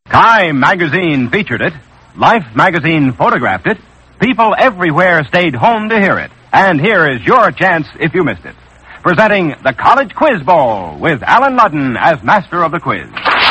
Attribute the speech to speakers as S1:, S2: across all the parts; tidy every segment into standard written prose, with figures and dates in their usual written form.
S1: Time magazine featured it. Life magazine photographed it. People everywhere stayed home to hear it. And here is your chance if you missed it. Presenting the College Quiz Bowl with Alan Ludden as master of the quiz.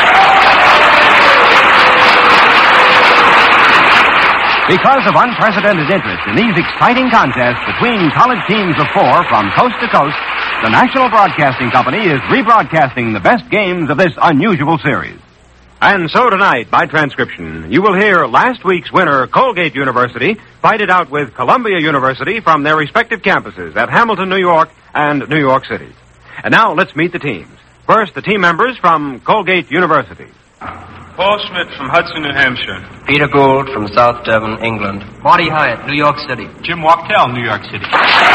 S1: Because of unprecedented interest in these exciting contests between college teams of 4 from coast to coast, the National Broadcasting Company is rebroadcasting the best games of this unusual series. And so tonight, by transcription, you will hear last week's winner, Colgate University, fight it out with Columbia University from their respective campuses at Hamilton, New York, and New York City. And now let's meet the teams. First, the team members from Colgate University.
S2: Paul Schmidt from Hudson, New Hampshire.
S3: Peter Gould from South Devon, England.
S4: Marty Hyatt, New York City.
S2: Jim Wachtell, New York City.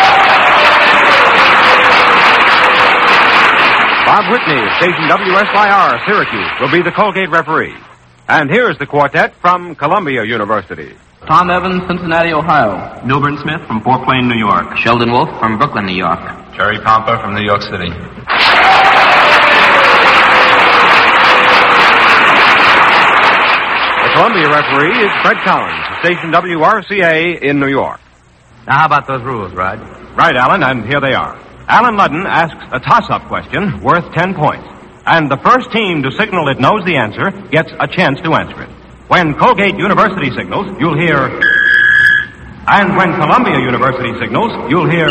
S1: Bob Whitney, station WSYR, Syracuse, will be the Colgate referee. And here's the quartet from Columbia University.
S4: Tom Evans, Cincinnati, Ohio.
S3: Milburn Smith from Fort Plain, New York.
S4: Sheldon Wolf from Brooklyn, New York.
S2: Jerry Pompa from New York City.
S1: The Columbia referee is Fred Collins, station WRCA in New York.
S4: Now, how about those rules, Rod?
S1: Right, Alan, and here they are. Alan Ludden asks a toss-up question worth 10 points. And the first team to signal it knows the answer gets a chance to answer it. When Colgate University signals, you'll hear... And when Columbia University signals, you'll hear...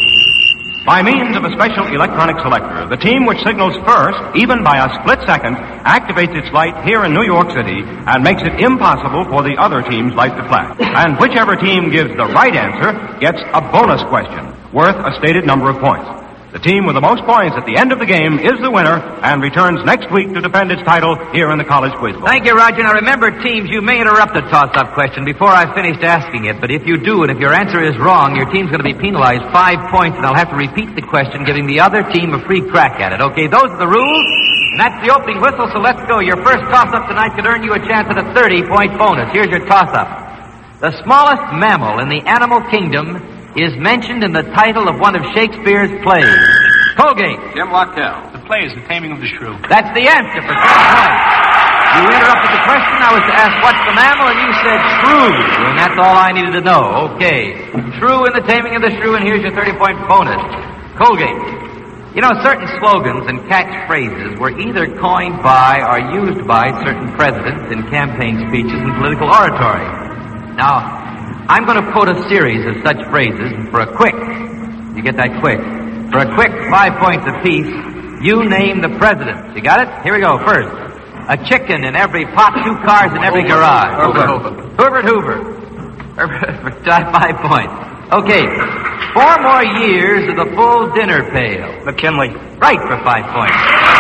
S1: By means of a special electronic selector, the team which signals first, even by a split second, activates its light here in New York City and makes it impossible for the other team's light to flash. And whichever team gives the right answer gets a bonus question worth a stated number of points. The team with the most points at the end of the game is the winner and returns next week to defend its title here in the College Quiz Bowl.
S4: Thank you, Roger. Now, remember, teams, you may interrupt the toss-up question before I've finished asking it, but if you do, and if your answer is wrong, your team's going to be penalized 5 points, and I'll have to repeat the question, giving the other team a free crack at it. Okay, those are the rules, and that's the opening whistle, so let's go. Your first toss-up tonight could earn you a chance at a 30-point bonus. Here's your toss-up. The smallest mammal in the animal kingdom is mentioned in the title of one of Shakespeare's plays. Colgate.
S3: Jim Wachtell.
S2: The play is The Taming of the Shrew.
S4: That's the answer for 10 points. You interrupted the question. I was to ask what's the mammal, and you said shrew, and that's all I needed to know. Okay. Shrew in The Taming of the Shrew, and here's your 30-point bonus. Colgate. You know, certain slogans and catchphrases were either coined by or used by certain presidents in campaign speeches and political oratory. Now, I'm going to quote a series of such phrases, and for a quick, you get that quick, for a quick 5 points apiece, you name the president. You got it? Here we go. First, a chicken in every pot, 2 cars in every garage. Herbert Hoover. For 5 points. Okay, 4 more years of the full dinner pail.
S3: McKinley.
S4: Right, for 5 points.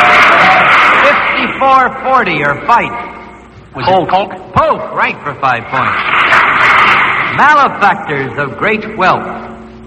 S4: 54-40 or fight.
S3: Polk.
S4: Polk, right, for 5 points. Malefactors of great wealth.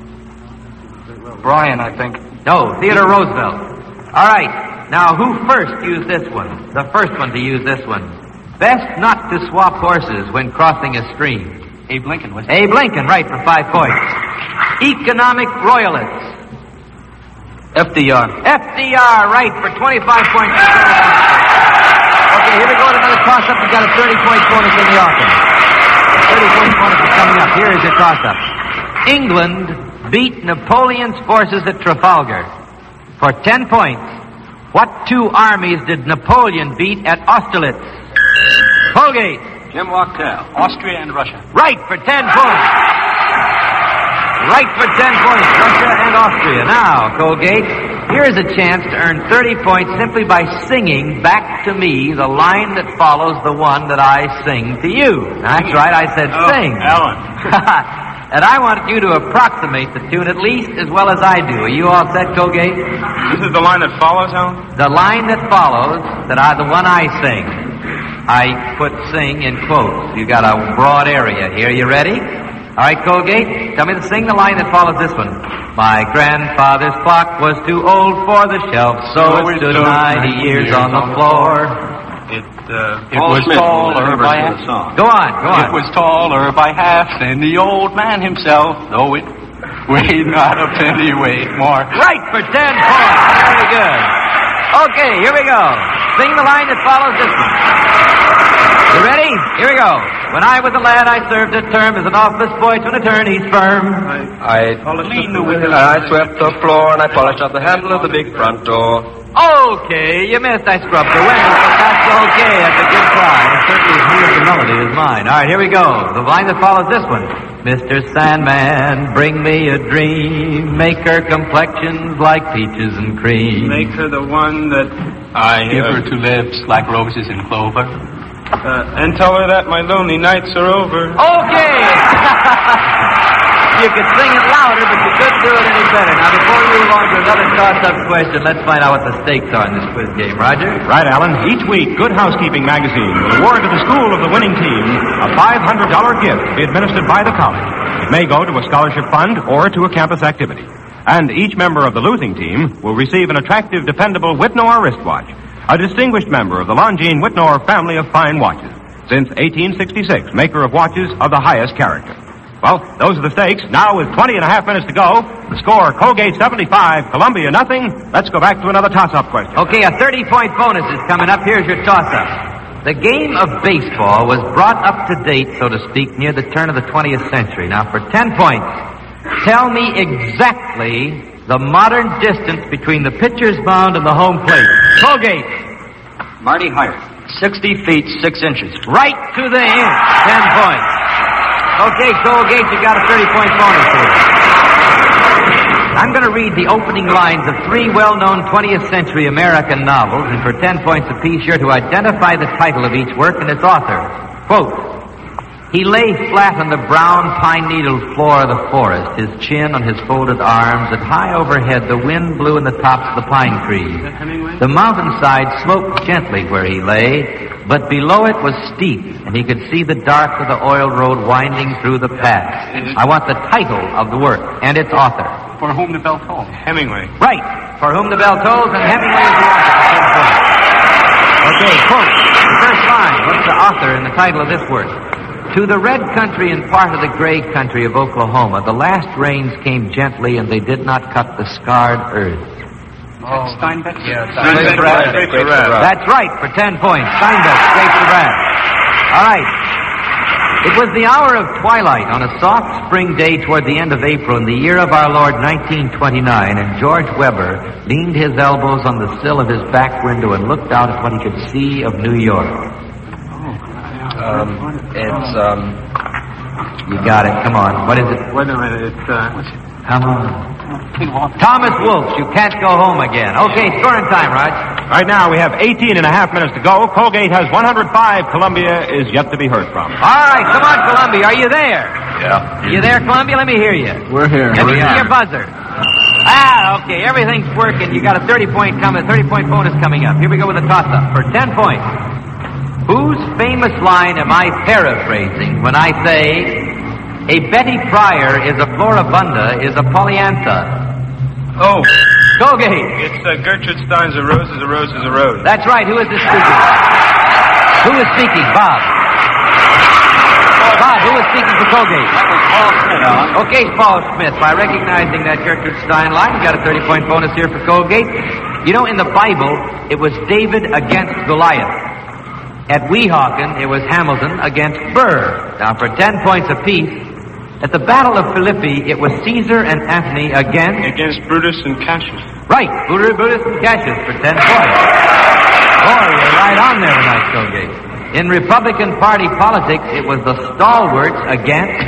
S3: Bryan, I think.
S4: No, Theodore Roosevelt. All right. Now, who first used this one? The first one to use this one. Best not to swap horses when crossing a stream.
S3: Abe Lincoln, was it?
S4: Abe Lincoln, right, for 5 points. Economic royalists.
S3: FDR.
S4: FDR, right, for 25 points. Okay, here we go with another toss-up. You've got a 30-point bonus in the offing. 30-point bonus is coming up. Here is your toss-up. England beat Napoleon's forces at Trafalgar. For 10 points, what 2 armies did Napoleon beat at Austerlitz? Colgate.
S3: Jim Wachtell.
S2: Austria and Russia.
S4: Right, for 10 points. Right for 10 points, Russia and Austria. Now, Colgate, here is a chance to earn 30 points simply by singing back to me the line that follows the one that I sing to you. That's right, I said sing.
S2: Alan.
S4: And I want you to approximate the tune at least as well as I do. Are you all set, Colgate?
S2: This is the line that follows, Alan?
S4: The line that follows, the one I sing. I put sing in quotes. You got a broad area here. You ready? All right, Colgate, tell me to sing the line that follows this one. My grandfather's clock was too old for the shelf, so it stood 90 years on the floor.
S2: It was taller by half.
S4: Go on.
S2: It was taller by half than the old man himself, though it weighed not a penny weight more.
S4: Right for 10 points. Very good. Okay, here we go. Sing the line that follows this one. You ready? Here we go. When I was a lad, I served a term as an office boy to an attorney's firm.
S5: I swept the floor and I polished up the handle of the big front door.
S4: Okay, you missed. I scrubbed the windows, but that's okay. That's a good try. It's certainly as near the melody as mine. All right, here we go. The line that follows this one. Mr. Sandman, bring me a dream. Make her complexions like peaches and cream.
S6: Make her the one that
S2: I give her two lips like roses in clover.
S6: and tell her that my lonely nights are over.
S4: Okay! You could sing it louder, but you couldn't do it any better. Now, before we move on to another toss-up question, let's find out what the stakes are in this quiz game. Roger?
S1: Right, Alan. Each week, Good Housekeeping magazine will award to the school of the winning team a $500 gift to be administered by the college. It may go to a scholarship fund or to a campus activity. And each member of the losing team will receive an attractive, dependable Whitnor wristwatch, a distinguished member of the Longines Whitnor family of fine watches, since 1866, maker of watches of the highest character. Well, those are the stakes. Now, with 20 and a half minutes to go, the score, Colgate 75, Columbia nothing. Let's go back to another toss-up question.
S4: Okay, a 30-point bonus is coming up. Here's your toss-up. The game of baseball was brought up to date, so to speak, near the turn of the 20th century. Now, for 10 points, tell me exactly the modern distance between the pitcher's mound and the home plate. Colgate.
S3: Marty Hart, 60 feet, 6 inches.
S4: Right to the inch. 10 points. Okay, Colgate, you got a 30-point bonus here. I'm going to read the opening lines of 3 well-known 20th century American novels, and for 10 points apiece, you're to identify the title of each work and its author. Quote, he lay flat on the brown pine-needled floor of the forest, his chin on his folded arms, and high overhead the wind blew in the tops of the pine trees. The mountainside sloped gently where he lay, but below it was steep, and he could see the dark of the oil road winding through the paths. I want the title of the work and its author.
S2: For Whom the Bell Tolls.
S6: Hemingway.
S4: Right. For Whom the Bell Tolls, and Hemingway is the author. Okay, quote. The first line. What's the author and the title of this work? To the red country and part of the gray country of Oklahoma, the last rains came gently, and they did not cut the scarred earth.
S2: Oh, Steinbeck?
S6: Yeah, Steinbeck.
S4: That's right, for 10 points. Steinbeck, straight to Rat. All right. It was the hour of twilight on a soft spring day toward the end of April in the year of our Lord 1929, and George Weber leaned his elbows on the sill of his back window and looked out at what he could see of New York. You got it. Come on. What is it?
S6: Wait a minute.
S4: Come on. Thomas Wolfe. You can't go home again. Okay, scoring time, Raj.
S1: Right now, we have 18 and a half minutes to go. Colgate has 105. Columbia is yet to be heard from.
S4: All right, come on, Columbia. Are you there?
S5: Yeah.
S4: You there, Columbia? Let me hear you.
S6: We're here.
S4: Let me see your buzzer. Okay, everything's working. You got a 30-point bonus coming up. Here we go with a toss-up for 10 points. Whose famous line am I paraphrasing when I say, a Betty Pryor is a Floribunda is a Pollyanna?
S6: Oh,
S4: Colgate.
S6: it's Gertrude Stein's A Rose is a Rose is a Rose.
S4: That's right. Who is this speaking? Who is speaking? Bob. Bob, who is speaking for Colgate?
S3: That was Paul Smith, Alan.
S4: Okay, Paul Smith. By recognizing that Gertrude Stein line, you got a 30-point bonus here for Colgate. You know, in the Bible, it was David against Goliath. At Weehawken, it was Hamilton against Burr. Now, for 10 points apiece, at the Battle of Philippi, it was Caesar and Antony
S6: Against Brutus and Cassius.
S4: Right, Brutus and Cassius for 10 points. Boy, you're right on there tonight, Colgate. In Republican Party politics, it was the stalwarts against...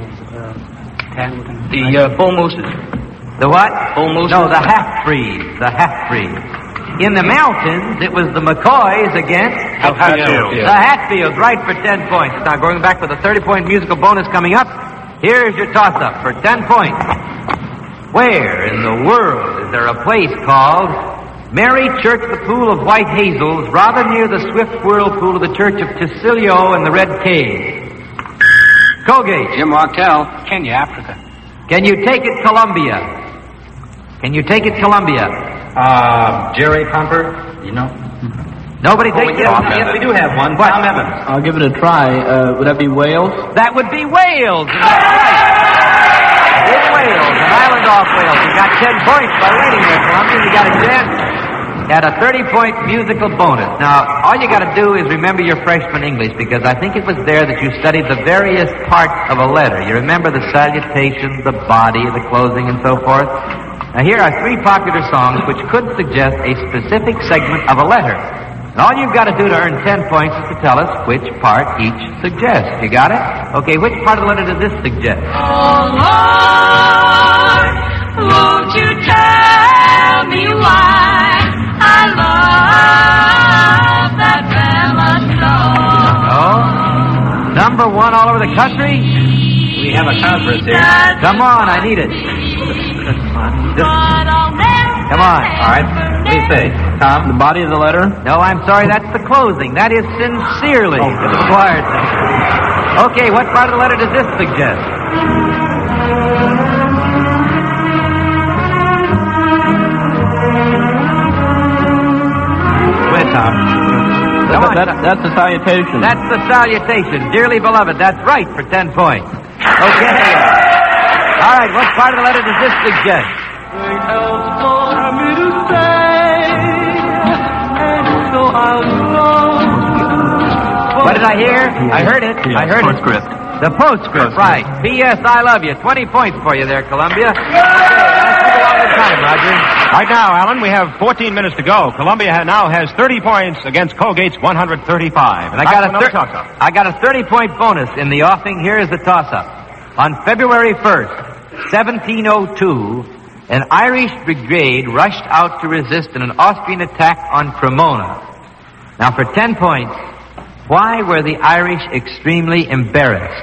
S3: The Bull Mooses.
S4: The what?
S3: Bull Mooses.
S4: No, the half-breeds. The half-breeds. In the mountains, it was the McCoys against...
S6: The Hatfields.
S4: The Hatfields, right, for 10 points. Now, going back with a 30-point musical bonus coming up, here's your toss-up for 10 points. Where in the world is there a place called Mary Church, the Pool of White Hazels, rather near the swift whirlpool of the Church of Tisilio and the Red Cave? Colgate.
S3: Jim Martell.
S2: Kenya, Africa.
S4: Can you take it, Columbia? Can you take it, Columbia?
S3: Jerry Pumper. You know?
S4: Nobody takes it?
S3: Yes, we do have one.
S4: What?
S3: Tom Evans.
S7: I'll give it a try. Would that be Wales?
S4: That would be Wales. And that's right. In Wales, an island off Wales. You got 10 points by waiting there, Columbia. You got a chance. at a 30-point musical bonus. Now, all you got to do is remember your freshman English, because I think it was there that you studied the various parts of a letter. You remember the salutation, the body, the closing, and so forth? Now, here are 3 popular songs which could suggest a specific segment of a letter. And all you've got to do to earn 10 points is to tell us which part each suggests. You got it? Okay, which part of the letter does this suggest?
S8: Oh, Lord, won't you tell me why I love that Bella song?
S4: No? Number 1 all over the country?
S3: We have a conference here.
S4: Come on, I need it. Come on.
S3: All right. What do you say,
S7: Tom, the body of the letter?
S4: No, I'm sorry, that's the closing. That is sincerely for the choir. Okay, what part of the letter does this suggest? Go ahead, Tom. Come on.
S7: That's the salutation.
S4: That's the salutation. Dearly beloved, that's right for 10 points. Okay. All right, what part of the letter does this suggest? What did I hear? I heard it. I heard
S2: Postscript.
S4: it. The postscript, right. P.S. I love you. 20 points for you there, Columbia. Time, Roger.
S1: Right now, Alan, we have 14 minutes to go. Columbia now has 30 points against Colgate's 135.
S4: And I got a 30-point bonus in the offing. Here is the toss-up. On February 1st, 1702, an Irish brigade rushed out to resist an Austrian attack on Cremona. Now, for 10 points, why were the Irish extremely embarrassed?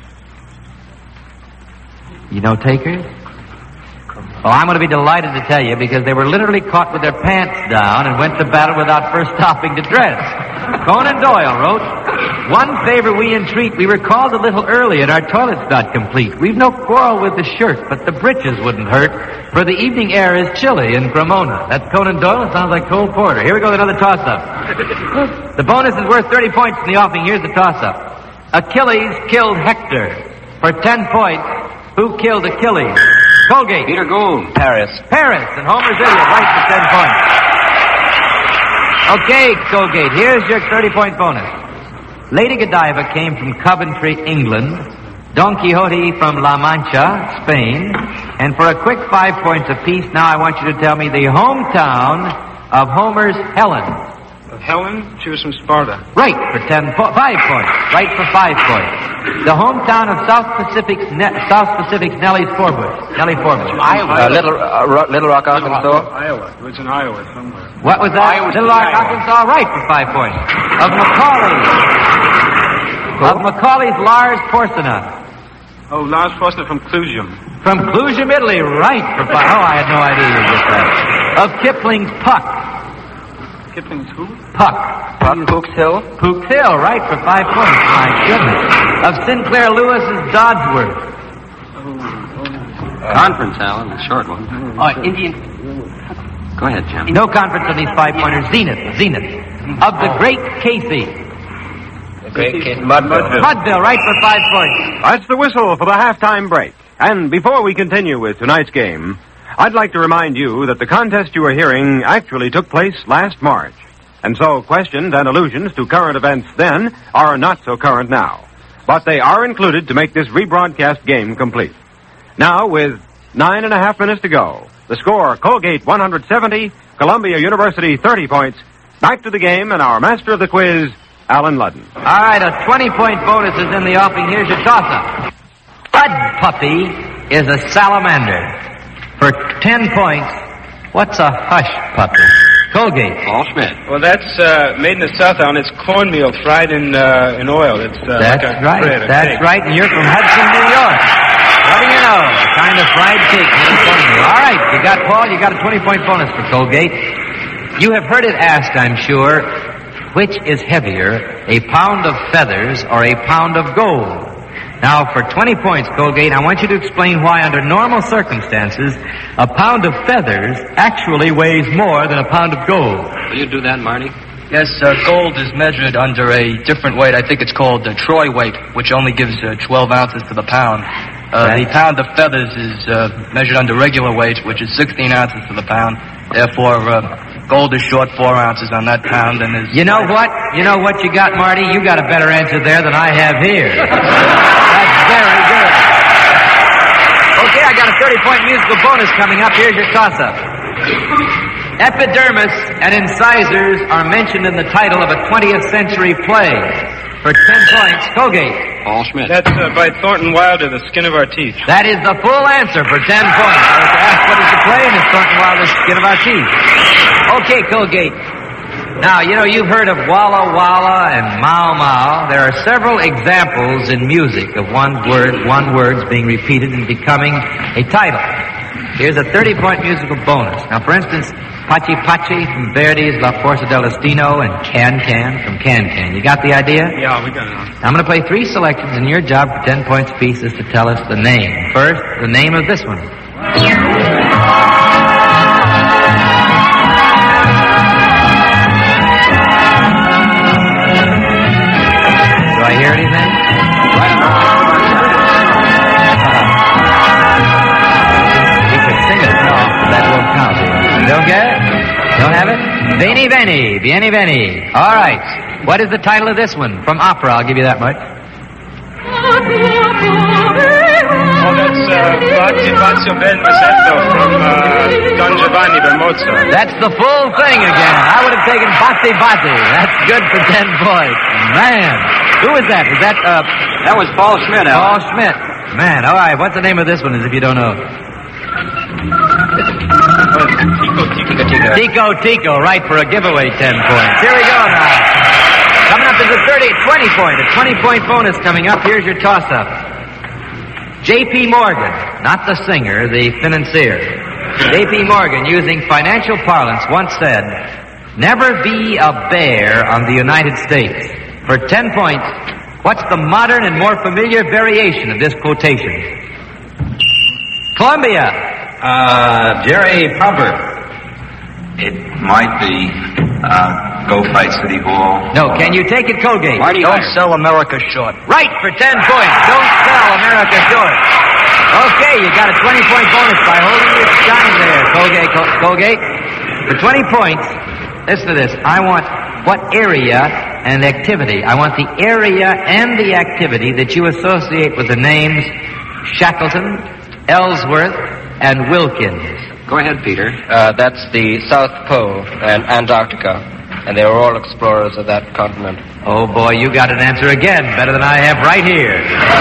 S4: You know, takers? Oh, I'm going to be delighted to tell you, because they were literally caught with their pants down and went to battle without first stopping to dress. Conan Doyle wrote, "One favor we entreat, we were called a little early and our toilet's not complete. We've no quarrel with the shirt, but the breeches wouldn't hurt, for the evening air is chilly in Cremona." That's Conan Doyle. It sounds like Cole Porter. Here we go with another toss-up. The bonus is worth 30 points in the offing. Here's the toss-up. Achilles killed Hector. For 10 points, who killed Achilles? Colgate.
S3: Peter Gould.
S5: Paris.
S4: Paris, and Homer's idiot, right for 10 points. Okay, Colgate, here's your 30-point bonus. Lady Godiva came from Coventry, England. Don Quixote from La Mancha, Spain. And for a quick 5 points apiece, now I want you to tell me the hometown of Homer's Helen.
S6: Helen? She was from Sparta.
S4: Right for 5 points. Right for 5 points. The hometown of South Pacific's Nellie Forbush.
S5: Iowa. Little Rock, Arkansas.
S6: Iowa. It was in Iowa somewhere.
S4: What was that? Little Rock, Arkansas. Right for 5 points. Of Macaulay's Lars Porsena.
S6: Oh, Lars Foster from Clusium.
S4: From Clusium, Italy. Right for 5. Oh, I had no idea you did that. Of Kipling's Puck.
S6: Kipling's who?
S4: Puck.
S5: Pook's Hill.
S4: Pook's Hill, right for 5 points. My goodness. Of Sinclair Lewis's Dodsworth.
S3: Conference, Alan, a short one.
S2: Indian.
S3: Go ahead, Jim.
S4: No conference on these 5-pointers. Zenith. Of the Great Casey. Mudville, right for 5 points.
S1: That's the whistle for the halftime break. And before we continue with tonight's game, I'd like to remind you that the contest you are hearing actually took place last March. And so questions and allusions to current events then are not so current now. But they are included to make this rebroadcast game complete. Now, with 9.5 minutes to go, the score, Colgate 170, Columbia University 30 points. Back to the game and our master of the quiz, Alan Ludden.
S4: All right, a 20-point bonus is in the offing. Here's your toss-up. Bud Puppy is a salamander. For 10 points, what's a hush puppy? Colgate.
S3: Paul Schmidt.
S6: Well, that's made in the South Island. It's cornmeal fried in oil. It's
S4: That's
S6: like a
S4: right.
S6: bread, a
S4: That's
S6: cake.
S4: right, and you're from Hudson, New York. What do you know? A kind of fried cake made of cornmeal. All right, you got Paul. You got a 20-point bonus for Colgate. You have heard it asked, I'm sure, which is heavier, a pound of feathers or a pound of gold? Now, for 20 points, Colgate, I want you to explain why, under normal circumstances, a pound of feathers actually weighs more than a pound of gold.
S3: Will you do that, Marty?
S2: Yes, gold is measured under a different weight. I think it's called the Troy weight, which only gives 12 ounces to the pound. The pound of feathers is measured under regular weight, which is 16 ounces to the pound. Therefore, Gold is short 4 ounces on that pound and is...
S4: You know what? You know what you got, Marty? You got a better answer there than I have here. That's very good. Okay, I got a 30-point musical bonus coming up. Here's your toss-up. Epidermis and incisors are mentioned in the title of a 20th century play. For 10 points, Colgate.
S3: Paul Schmidt.
S6: That's by Thornton Wilder, The Skin of Our Teeth.
S4: That is the full answer for 10 points. I was asked what is the play, and it's Thornton Wilder's Skin of Our Teeth. Okay, Colgate. Now, you know, you've heard of Walla Walla and Mau Mau. There are several examples in music of one words being repeated and becoming a title. Here's a 30-point musical bonus. Now, for instance, Pachi Pachi from Verdi's La Forza del Destino and Can Can from Can Can. You got the idea?
S6: Yeah, we got it.
S4: I'm going to play 3 selections, and your job for 10 points apiece is to tell us the name. First, the name of this one. Do I hear anything? You could sing it. No, that won't count. You don't get it? Don't have it? Veni Veni, Vieni Veni. All right. What is the title of this one? From opera, I'll give you that much.
S6: Oh, that's Fazio Ben Masetto from Don Giovanni by Mozart.
S4: That's the full thing again. I would have taken Batti Batti. That's good for 10 points. Man. Who was that? Was that,
S3: That was Paul Schmidt, Al.
S4: Paul Schmidt. Man, all right. What's the name of this one, as if you don't know? Tico Tico, right, for a giveaway 10 points. Here we go now. Coming up is a 20-point bonus coming up. Here's your toss-up. J.P. Morgan, not the singer, the financier. J.P. Morgan, using financial parlance, once said, "Never be a bear on the United States." For 10 points, what's the modern and more familiar variation of this quotation? Columbia.
S9: Jerry Proper. It might be, Go Fight City Hall.
S4: No, can you take it, Colgate?
S2: Don't sell America short.
S4: Right, for 10 points. Don't sell America short. Okay, you got a 20-point bonus by holding your shine there, Colgate. For 20 points, listen to this. I want what area and activity. I want the area and the activity that you associate with the names Shackleton, Ellsworth, and Wilkins.
S3: Go ahead, Peter.
S5: That's the South Pole and Antarctica, and they were all explorers of that continent.
S4: Oh, boy, you got an answer again, better than I have right here.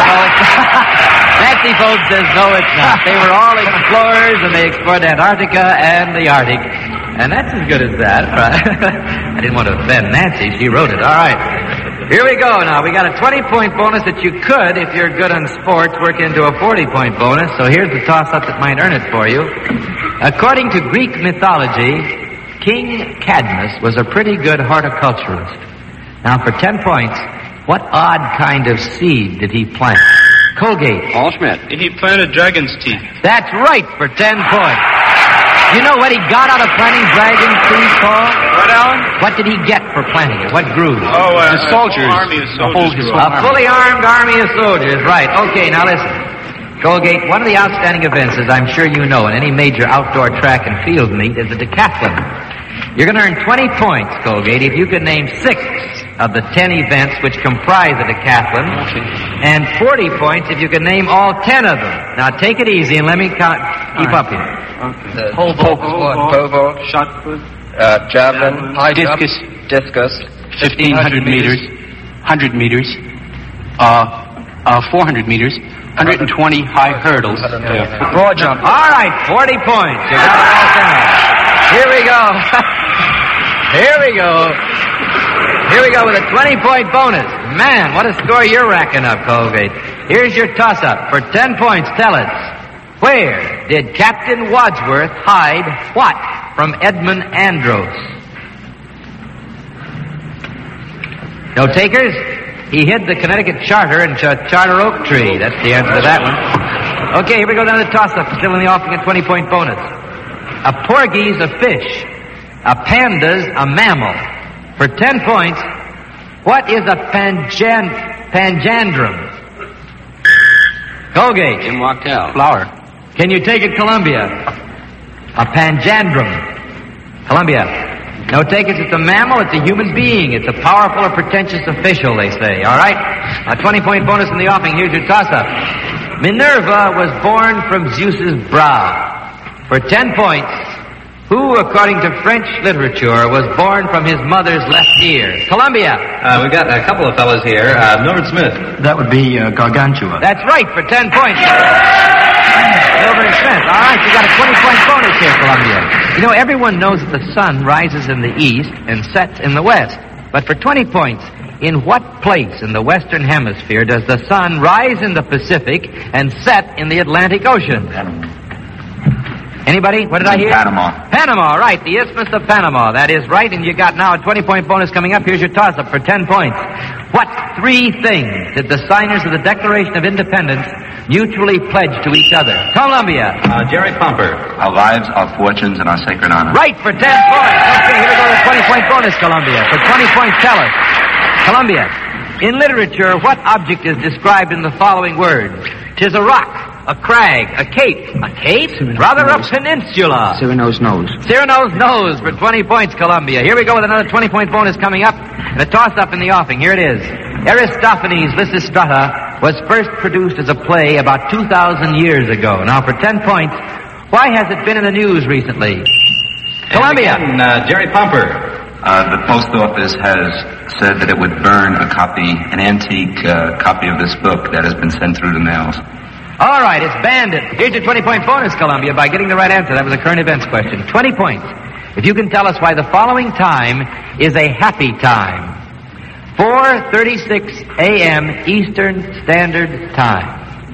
S4: Nancy Folks says, no, it's not. They were all explorers, and they explored Antarctica and the Arctic. And that's as good as that, right? I didn't want to offend Nancy. She wrote it. All right. Here we go now. We got a 20-point bonus that you could, if you're good on sports, work into a 40-point bonus. So here's the toss-up that might earn it for you. According to Greek mythology, King Cadmus was a pretty good horticulturist. Now, for 10 points, what odd kind of seed did he plant? Colgate.
S3: Paul Schmidt.
S6: He planted dragon's teeth.
S4: That's right, for 10 points. You know what he got out of planting dragon's teeth, Paul?
S6: What, Alan?
S4: What did he get for planting it? What grew?
S6: Oh,
S3: the soldiers.
S6: Army of soldiers.
S4: A fully armed army of soldiers, right. Okay, now listen. Colgate, one of the outstanding events, as I'm sure you know, in any major outdoor track and field meet, is the decathlon. You're going to earn 20 points, Colgate, if you can name 6 of the 10 events which comprise the decathlon, and 40 points if you can name all 10 of them. Now, take it easy and let me keep up here.
S5: The pole vault,
S6: shot put,
S5: javelin, high discus,
S2: 1,500 meters, 100 meters, 400 meters, 120 high hurdles,
S5: broad jump.
S4: All right, 40 points. You got it all down. Here we go. Here we go with a 20-point bonus. Man, what a score you're racking up, Colgate. Here's your toss-up. For 10 points, tell us, where did Captain Wadsworth hide what from Edmund Andros? No takers? He hid the Connecticut Charter in Charter Oak Tree. That's the answer to that one. Okay, here we go down to the toss-up. Still in the offing, a 20-point bonus. A porgy's a fish. A panda's a mammal. For 10 points, what is a panjandrum? Colgate.
S3: Jim Wachtell.
S4: Flower. Can you take it, Columbia? A panjandrum. Columbia. No takers, it's a mammal, it's a human being. It's a powerful or pretentious official, they say. All right? A 20-point bonus in the offing. Here's your toss-up. Minerva was born from Zeus's brow. For 10 points, who, according to French literature, was born from his mother's left ear? Columbia.
S9: We got a couple of fellas here. Mildred Smith.
S7: That would be Gargantua.
S4: That's right, for 10 points. Mildred Smith. All right, you got a 20-point bonus here, Columbia. You know, everyone knows that the sun rises in the east and sets in the west. But for 20 points, in what place in the Western Hemisphere does the sun rise in the Pacific and set in the Atlantic Ocean? Anybody? What did I hear?
S9: Panama.
S4: Panama, right. The Isthmus of Panama. That is right, and you got now a 20-point bonus coming up. Here's your toss-up for 10 points. What three things did the signers of the Declaration of Independence mutually pledge to each other? Columbia.
S9: Jerry Pumper. Our lives, our fortunes, and our sacred honor.
S4: Right, for 10 points. Okay, here we go to the 20-point bonus, Columbia. For 20 points, tell us. Columbia, in literature, what object is described in the following words? 'Tis a rock, a crag, a cape. A cape? Rather a peninsula.
S7: Cyrano's nose.
S4: Cyrano's nose for 20 points, Columbia. Here we go with another 20-point bonus coming up. And a toss-up in the offing. Here it is. Aristophanes' Lysistrata was first produced as a play about 2,000 years ago. Now, for 10 points, why has it been in the news recently? Columbia.
S9: And Jerry Pumper. The post office has said that it would burn a copy, an antique copy of this book that has been sent through the mails.
S4: All right, it's Bandit. Here's your 20-point bonus, Columbia, by getting the right answer. That was a current events question. 20 points. If you can tell us why the following time is a happy time. 4:36 a.m. Eastern Standard Time.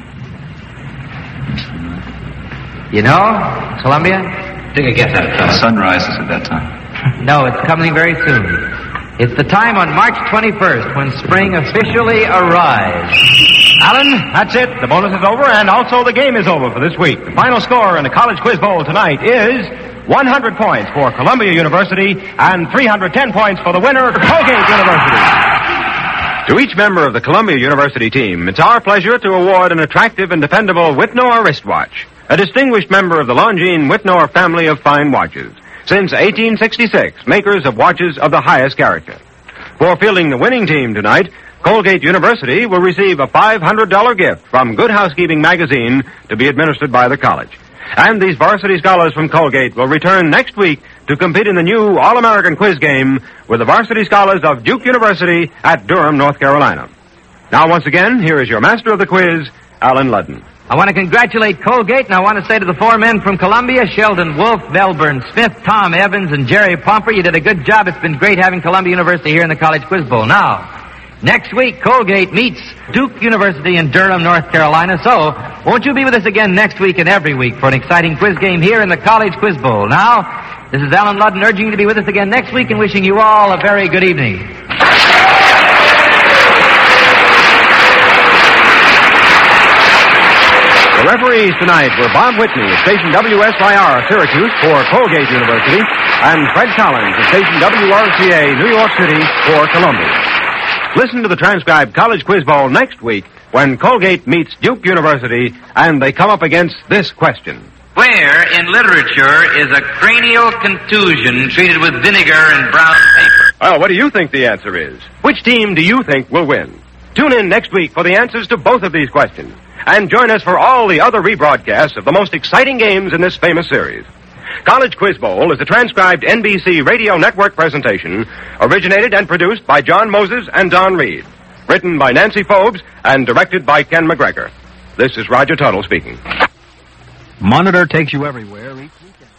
S4: You know, Columbia?
S9: Take a guess at it, fella. Sunrise is at that time.
S4: No, it's coming very soon. It's the time on March 21st when spring officially arrives.
S1: Alan, that's it. The bonus is over, and also the game is over for this week. The final score in the College Quiz Bowl tonight is 100 points for Columbia University and 310 points for the winner, Colgate University. To each member of the Columbia University team, it's our pleasure to award an attractive and dependable Whitnor wristwatch, a distinguished member of the Longines Whitnor family of fine watches. Since 1866, makers of watches of the highest character. For fielding the winning team tonight, Colgate University will receive a $500 gift from Good Housekeeping magazine to be administered by the college. And these varsity scholars from Colgate will return next week to compete in the new All-American Quiz game with the varsity scholars of Duke University at Durham, North Carolina. Now, once again, here is your master of the quiz, Alan Ludden.
S4: I want to congratulate Colgate, and I want to say to the four men from Columbia, Sheldon Wolf, Velburn Smith, Tom Evans, and Jerry Pomper, you did a good job. It's been great having Columbia University here in the College Quiz Bowl. Now, next week, Colgate meets Duke University in Durham, North Carolina. So, won't you be with us again next week and every week for an exciting quiz game here in the College Quiz Bowl? Now, this is Alan Ludden urging you to be with us again next week and wishing you all a very good evening.
S1: The referees tonight were Bob Whitney at station WSIR, Syracuse, for Colgate University, and Fred Collins at station WRCA, New York City, for Columbia. Listen to the transcribed College Quiz Bowl next week when Colgate meets Duke University and they come up against this question.
S4: Where in literature is a cranial contusion treated with vinegar and brown paper?
S1: Well, what do you think the answer is? Which team do you think will win? Tune in next week for the answers to both of these questions. And join us for all the other rebroadcasts of the most exciting games in this famous series. College Quiz Bowl is a transcribed NBC Radio Network presentation, originated and produced by John Moses and Don Reed. Written by Nancy Phobes and directed by Ken McGregor. This is Roger Tuttle speaking.
S7: Monitor takes you everywhere each weekend.